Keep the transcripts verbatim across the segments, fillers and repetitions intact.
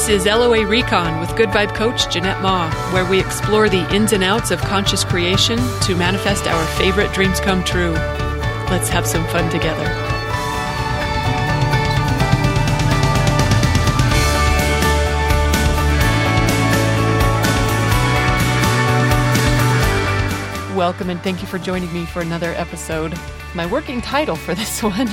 This is L O A Recon with Good Vibe Coach Jeanette Ma, where we explore the ins and outs of conscious creation to manifest our favorite dreams come true. Let's have some fun together. Welcome and thank you for joining me for another episode. My working title for this one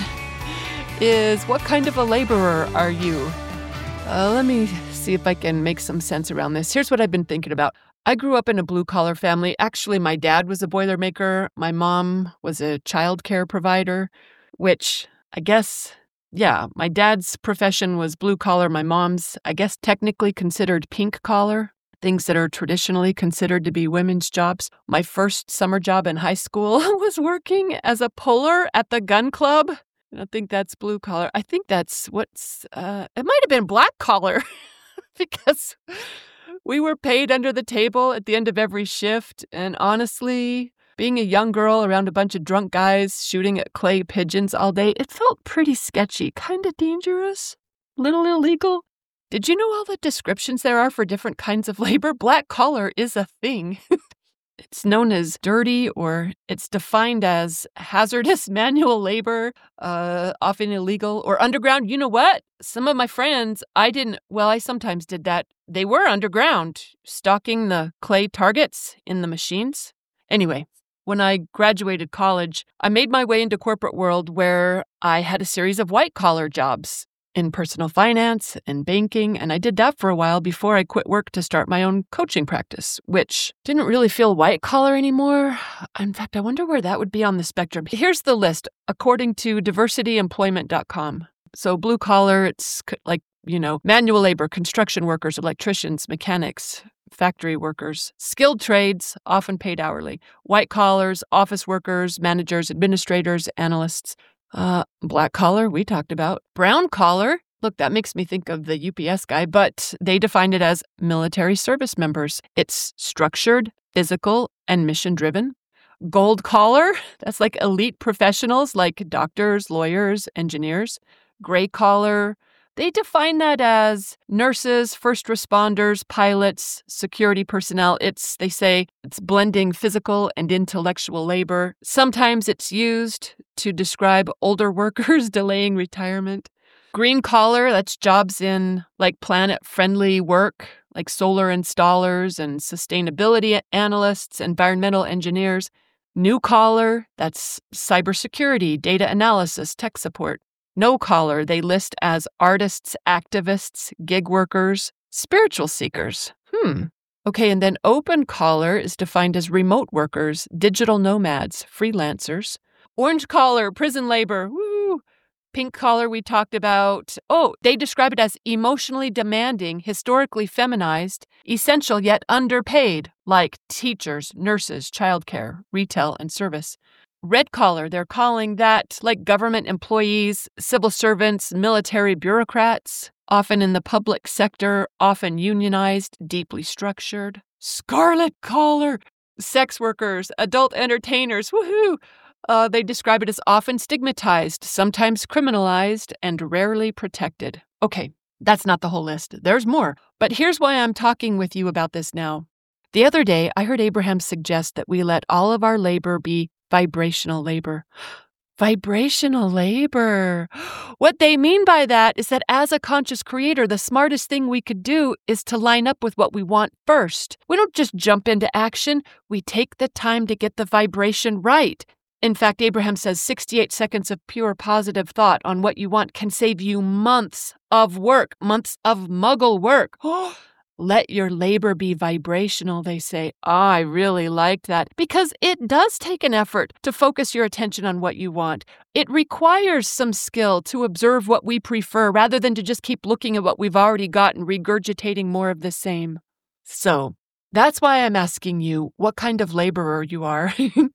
is What Kind of a Laborer Are You? Uh, let me see if I can make some sense around this. Here's what I've been thinking about. I grew up in a blue-collar family. Actually, my dad was a Boilermaker. My mom was a child care provider, which I guess, yeah, my dad's profession was blue-collar. My mom's, I guess, technically considered pink-collar, things that are traditionally considered to be women's jobs. My first summer job in high school was working as a puller at the gun club. I don't think that's blue collar. I think that's what's, uh, it might have been black collar because we were paid under the table at the end of every shift. And honestly, being a young girl around a bunch of drunk guys shooting at clay pigeons all day, it felt pretty sketchy, kind of dangerous, little illegal. Did you know all the descriptions there are for different kinds of labor? Black collar is a thing. It's known as dirty, or it's defined as hazardous manual labor, uh, often illegal, or underground. You know what? Some of my friends, I didn't, well, I sometimes did that. They were underground, stalking the clay targets in the machines. Anyway, when I graduated college, I made my way into corporate world where I had a series of white-collar jobs in personal finance and banking, and I did that for a while before I quit work to start my own coaching practice, which didn't really feel white-collar anymore. In fact, I wonder where that would be on the spectrum. Here's the list, according to diversity employment dot com. So blue-collar, it's like, you know, manual labor, construction workers, electricians, mechanics, factory workers, skilled trades, often paid hourly, white-collars, office workers, managers, administrators, analysts. Uh, black collar, we talked about. Brown collar, look, that makes me think of the U P S guy, but they defined it as military service members. It's structured, physical, and mission-driven. Gold collar, that's like elite professionals like doctors, lawyers, engineers. Gray collar, they define that as nurses, first responders, pilots, security personnel. It's, they say, it's blending physical and intellectual labor. Sometimes it's used to describe older workers delaying retirement. Green collar, that's jobs in like planet-friendly work, like solar installers and sustainability analysts, environmental engineers. New collar, that's cybersecurity, data analysis, tech support. No collar, they list as artists, activists, gig workers, spiritual seekers. Hmm. Okay, and then open collar is defined as remote workers, digital nomads, freelancers. Orange collar, prison labor. Woo! Pink collar we talked about. Oh, they describe it as emotionally demanding, historically feminized, essential yet underpaid, like teachers, nurses, childcare, retail, and service. Red collar, they're calling that like government employees, civil servants, military bureaucrats, often in the public sector, often unionized, deeply structured. Scarlet collar, sex workers, adult entertainers, woohoo! Uh, they describe it as often stigmatized, sometimes criminalized, and rarely protected. Okay, that's not the whole list. There's more. But here's why I'm talking with you about this now. The other day, I heard Abraham suggest that we let all of our labor be vibrational labor. Vibrational labor. What they mean by that is that as a conscious creator, the smartest thing we could do is to line up with what we want first. We don't just jump into action. We take the time to get the vibration right. In fact, Abraham says sixty-eight seconds of pure positive thought on what you want can save you months of work, months of muggle work. Let your labor be vibrational, they say. Oh, I really like that because it does take an effort to focus your attention on what you want. It requires some skill to observe what we prefer rather than to just keep looking at what we've already got and regurgitating more of the same. So that's why I'm asking you what kind of laborer you are.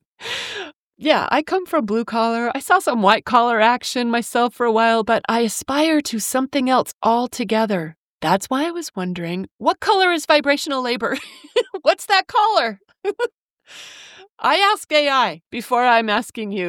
Yeah, I come from blue collar. I saw some white collar action myself for a while, but I aspire to something else altogether. That's why I was wondering, what color is vibrational labor? What's that color? I ask A I before I'm asking you.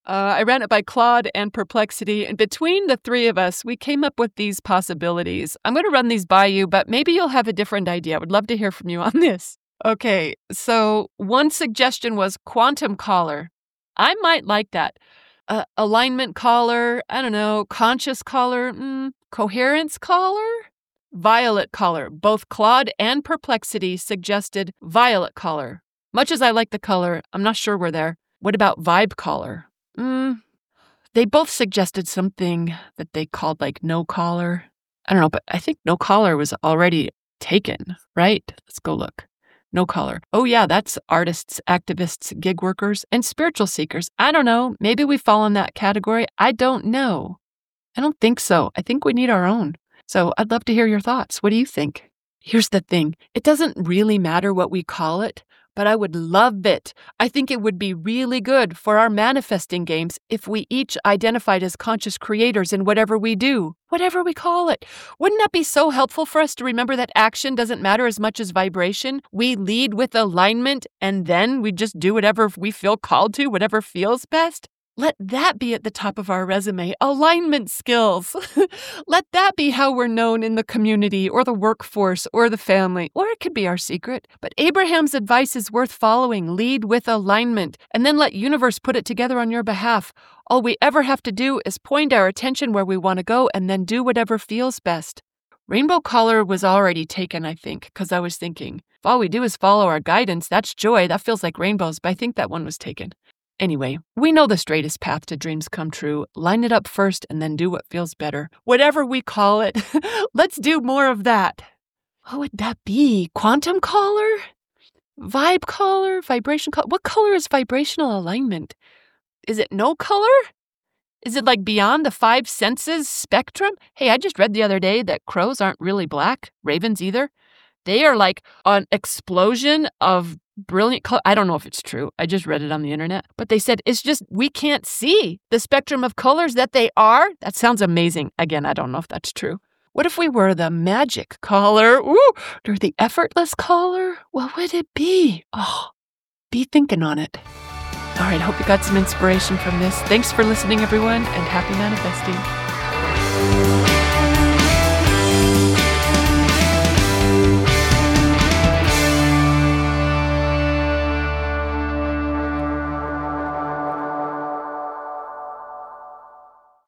Uh, I ran it by Claude and Perplexity, and between the three of us, we came up with these possibilities. I'm going to run these by you, but maybe you'll have a different idea. I would love to hear from you on this. Okay, so one suggestion was quantum collar. I might like that. Uh, alignment collar, I don't know, conscious collar, mm, coherence collar? Violet collar. Both Claude and Perplexity suggested violet collar. Much as I like the color, I'm not sure we're there. What about vibe collar? Mm, they both suggested something that they called like no collar. I don't know, but I think no collar was already taken, right? Let's go look. No collar. Oh yeah, that's artists, activists, gig workers, and spiritual seekers. I don't know. Maybe we fall in that category. I don't know. I don't think so. I think we need our own. So I'd love to hear your thoughts. What do you think? Here's the thing. It doesn't really matter what we call it, but I would love it. I think it would be really good for our manifesting games if we each identified as conscious creators in whatever we do, whatever we call it. Wouldn't that be so helpful for us to remember that action doesn't matter as much as vibration? We lead with alignment, and then we just do whatever we feel called to, whatever feels best. Let that be at the top of our resume, alignment skills. Let that be how we're known in the community or the workforce or the family, or it could be our secret. But Abraham's advice is worth following. Lead with alignment, and then let universe put it together on your behalf. All we ever have to do is point our attention where we want to go and then do whatever feels best. Rainbow collar was already taken, I think, because I was thinking, if all we do is follow our guidance, that's joy. That feels like rainbows, but I think that one was taken. Anyway, we know the straightest path to dreams come true. Line it up first and then do what feels better. Whatever we call it, let's do more of that. What would that be? Quantum collar? Vibe collar? Vibration collar? What color is vibrational alignment? Is it no color? Is it like beyond the five senses spectrum? Hey, I just read the other day that crows aren't really black, ravens either. They are like an explosion of brilliant color. I don't know if it's true. I just read it on the internet. But they said it's just we can't see the spectrum of colors that they are. That sounds amazing. Again, I don't know if that's true. What if we were the magic color? Ooh, or the effortless color? What would it be? Oh, be thinking on it. All right, hope you got some inspiration from this. Thanks for listening, everyone, and happy manifesting.